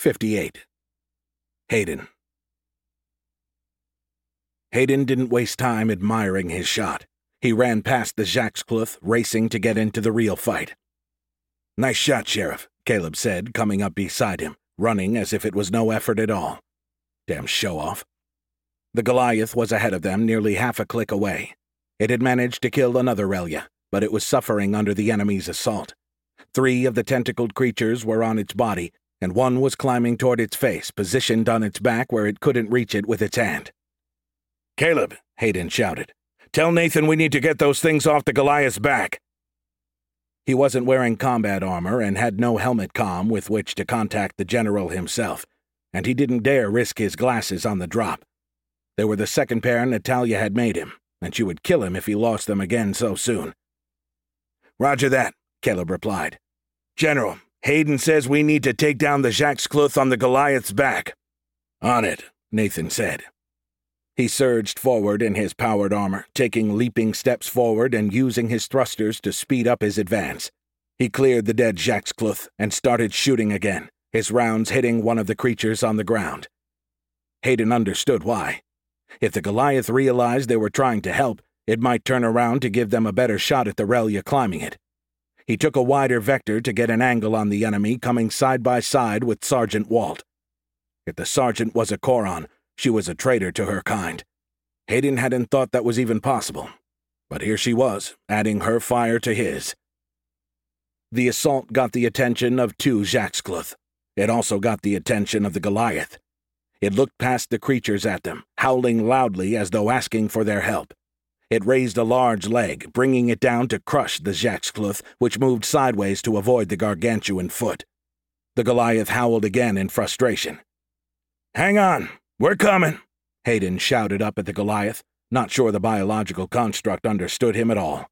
58. Hayden. Hayden didn't waste time admiring his shot. He ran past the Jackscluth, racing to get into the real fight. "Nice shot, Sheriff," Caleb said, coming up beside him, running as if it was no effort at all. Damn show-off. The Goliath was ahead of them, nearly half a click away. It had managed to kill another Relia, but it was suffering under the enemy's assault. 3 of the tentacled creatures were on its body, and 1 was climbing toward its face, positioned on its back where it couldn't reach it with its hand. "Caleb," Hayden shouted, "tell Nathan we need to get those things off the Goliath's back." He wasn't wearing combat armor and had no helmet comm with which to contact the general himself, and he didn't dare risk his glasses on the drop. They were the second pair Natalia had made him, and she would kill him if he lost them again so soon. "Roger that," Caleb replied. "General, Hayden says we need to take down the Jackscluth on the Goliath's back." "On it," Nathan said. He surged forward in his powered armor, taking leaping steps forward and using his thrusters to speed up his advance. He cleared the dead Jackscluth and started shooting again, his rounds hitting one of the creatures on the ground. Hayden understood why. If the Goliath realized they were trying to help, it might turn around to give them a better shot at the Relia climbing it. He took a wider vector to get an angle on the enemy coming side by side with Sergeant Walt. If the sergeant was a Choron, she was a traitor to her kind. Hayden hadn't thought that was even possible, but here she was, adding her fire to his. The assault got the attention of 2 Jackscluth. It also got the attention of the Goliath. It looked past the creatures at them, howling loudly as though asking for their help. It raised a large leg, bringing it down to crush the Jackscluth, which moved sideways to avoid the gargantuan foot. The Goliath howled again in frustration. "Hang on! We're coming!" Hayden shouted up at the Goliath, not sure the biological construct understood him at all.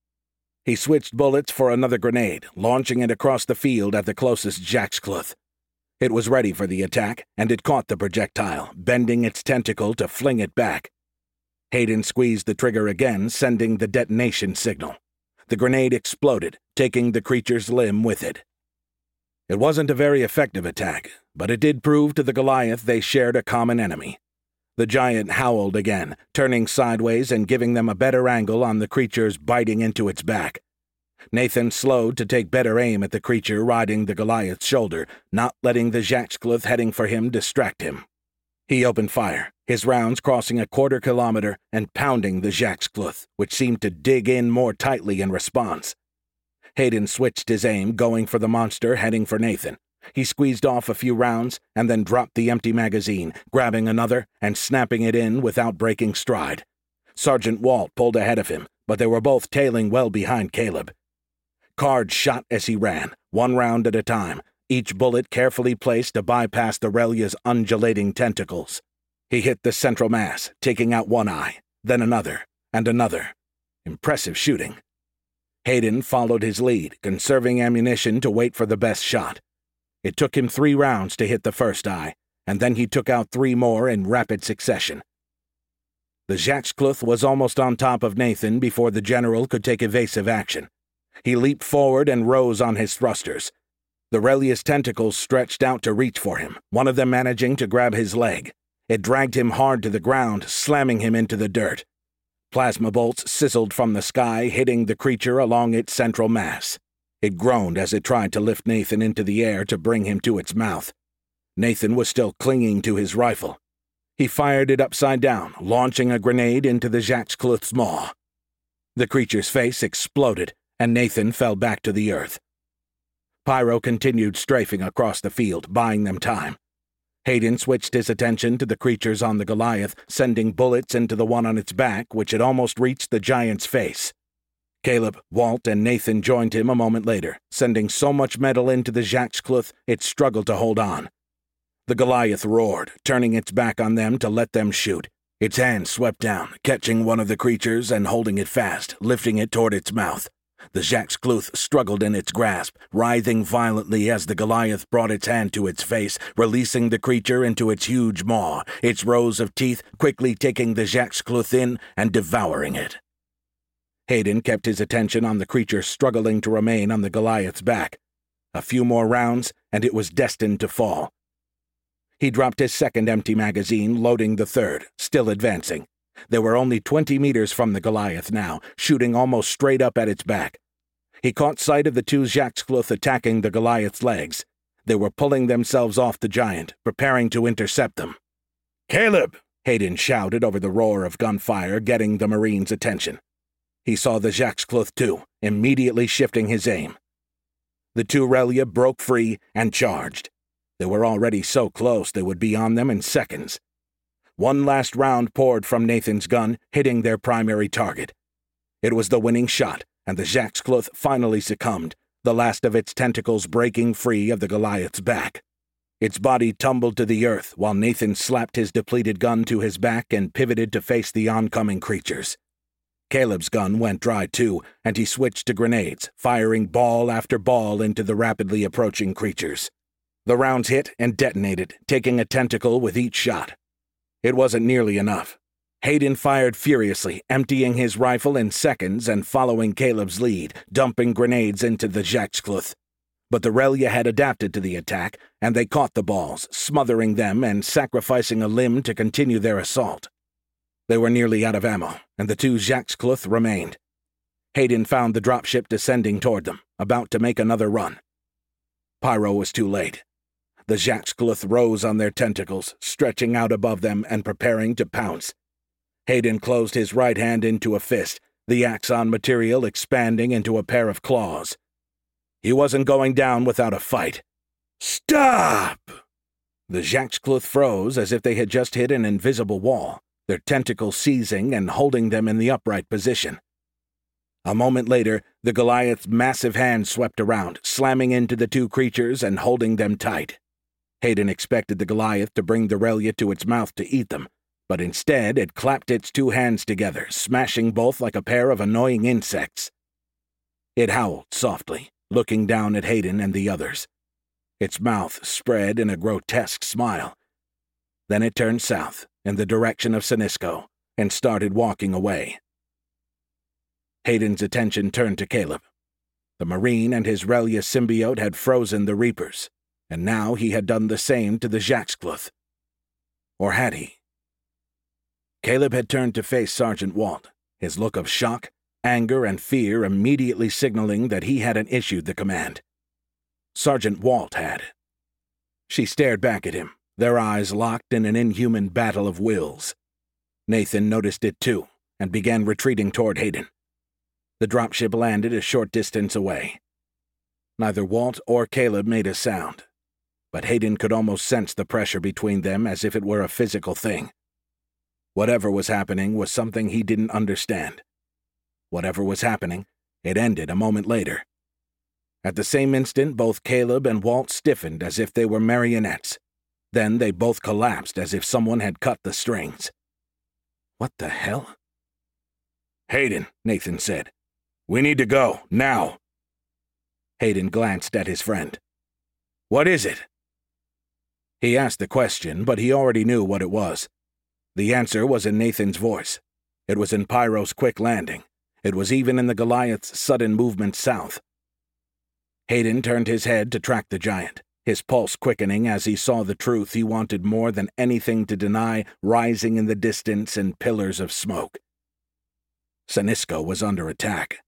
He switched bullets for another grenade, launching it across the field at the closest Jackscluth. It was ready for the attack, and it caught the projectile, bending its tentacle to fling it back. Hayden squeezed the trigger again, sending the detonation signal. The grenade exploded, taking the creature's limb with it. It wasn't a very effective attack, but it did prove to the Goliath they shared a common enemy. The giant howled again, turning sideways and giving them a better angle on the creatures biting into its back. Nathan slowed to take better aim at the creature riding the Goliath's shoulder, not letting the Jackscluth heading for him distract him. He opened fire, his rounds crossing a quarter kilometer and pounding the Jackscluth, which seemed to dig in more tightly in response. Hayden switched his aim, going for the monster heading for Nathan. He squeezed off a few rounds and then dropped the empty magazine, grabbing another and snapping it in without breaking stride. Sergeant Walt pulled ahead of him, but they were both tailing well behind Caleb. Cards shot as he ran, 1 round at a time, each bullet carefully placed to bypass the Relia's undulating tentacles. He hit the central mass, taking out 1 eye, then another, and another. Impressive shooting. Hayden followed his lead, conserving ammunition to wait for the best shot. It took him 3 rounds to hit the first eye, and then he took out 3 more in rapid succession. The Jackscluth was almost on top of Nathan before the general could take evasive action. He leaped forward and rose on his thrusters. The Relia's tentacles stretched out to reach for him, one of them managing to grab his leg. It dragged him hard to the ground, slamming him into the dirt. Plasma bolts sizzled from the sky, hitting the creature along its central mass. It groaned as it tried to lift Nathan into the air to bring him to its mouth. Nathan was still clinging to his rifle. He fired it upside down, launching a grenade into the Jackscluth's maw. The creature's face exploded, and Nathan fell back to the earth. Pyro continued strafing across the field, buying them time. Hayden switched his attention to the creatures on the Goliath, sending bullets into the one on its back, which had almost reached the giant's face. Caleb, Walt, and Nathan joined him a moment later, sending so much metal into the Jackscluth it struggled to hold on. The Goliath roared, turning its back on them to let them shoot. Its hand swept down, catching one of the creatures and holding it fast, lifting it toward its mouth. The Jackscluth struggled in its grasp, writhing violently as the Goliath brought its hand to its face, releasing the creature into its huge maw, its rows of teeth quickly taking the Jackscluth in and devouring it. Hayden kept his attention on the creature struggling to remain on the Goliath's back. A few more rounds, and it was destined to fall. He dropped his second empty magazine, loading the third, still advancing. They were only 20 meters from the Goliath now, shooting almost straight up at its back. He caught sight of the two Jaxcluth attacking the Goliath's legs. They were pulling themselves off the giant, preparing to intercept them. "Caleb!" Hayden shouted over the roar of gunfire, getting the Marine's attention. He saw the Jaxcluth too, immediately shifting his aim. The two Relia broke free and charged. They were already so close they would be on them in seconds. One last round poured from Nathan's gun, hitting their primary target. It was the winning shot, and the Jaxcluth finally succumbed, the last of its tentacles breaking free of the Goliath's back. Its body tumbled to the earth while Nathan slapped his depleted gun to his back and pivoted to face the oncoming creatures. Caleb's gun went dry too, and he switched to grenades, firing ball after ball into the rapidly approaching creatures. The rounds hit and detonated, taking a tentacle with each shot. It wasn't nearly enough. Hayden fired furiously, emptying his rifle in seconds and following Caleb's lead, dumping grenades into the Jaxcluth. But the Relia had adapted to the attack, and they caught the balls, smothering them and sacrificing a limb to continue their assault. They were nearly out of ammo, and the two Jaxcluth remained. Hayden found the dropship descending toward them, about to make another run. Pyro was too late. The Jaxcluth rose on their tentacles, stretching out above them and preparing to pounce. Hayden closed his right hand into a fist, the axon material expanding into a pair of claws. He wasn't going down without a fight. "Stop!" The Jaxcluth froze as if they had just hit an invisible wall, their tentacles seizing and holding them in the upright position. A moment later, the Goliath's massive hand swept around, slamming into the two creatures and holding them tight. Hayden expected the Goliath to bring the Relia to its mouth to eat them, but instead it clapped its two hands together, smashing both like a pair of annoying insects. It howled softly, looking down at Hayden and the others. Its mouth spread in a grotesque smile. Then it turned south, in the direction of Sinisco, and started walking away. Hayden's attention turned to Caleb. The Marine and his Relia symbiote had frozen the Reapers, and now he had done the same to the Jaxcluth. Or had he? Caleb had turned to face Sergeant Walt, his look of shock, anger, and fear immediately signaling that he hadn't issued the command. Sergeant Walt had. She stared back at him, their eyes locked in an inhuman battle of wills. Nathan noticed it too, and began retreating toward Hayden. The dropship landed a short distance away. Neither Walt or Caleb made a sound, but Hayden could almost sense the pressure between them as if it were a physical thing. Whatever was happening was something he didn't understand. Whatever was happening, it ended a moment later. At the same instant, both Caleb and Walt stiffened as if they were marionettes. Then they both collapsed as if someone had cut the strings. What the hell? "Hayden," Nathan said. "We need to go, now." Hayden glanced at his friend. "What is it?" He asked the question, but he already knew what it was. The answer was in Nathan's voice. It was in Pyro's quick landing. It was even in the Goliath's sudden movement south. Hayden turned his head to track the giant, his pulse quickening as he saw the truth he wanted more than anything to deny rising in the distance in pillars of smoke. Sinisco was under attack.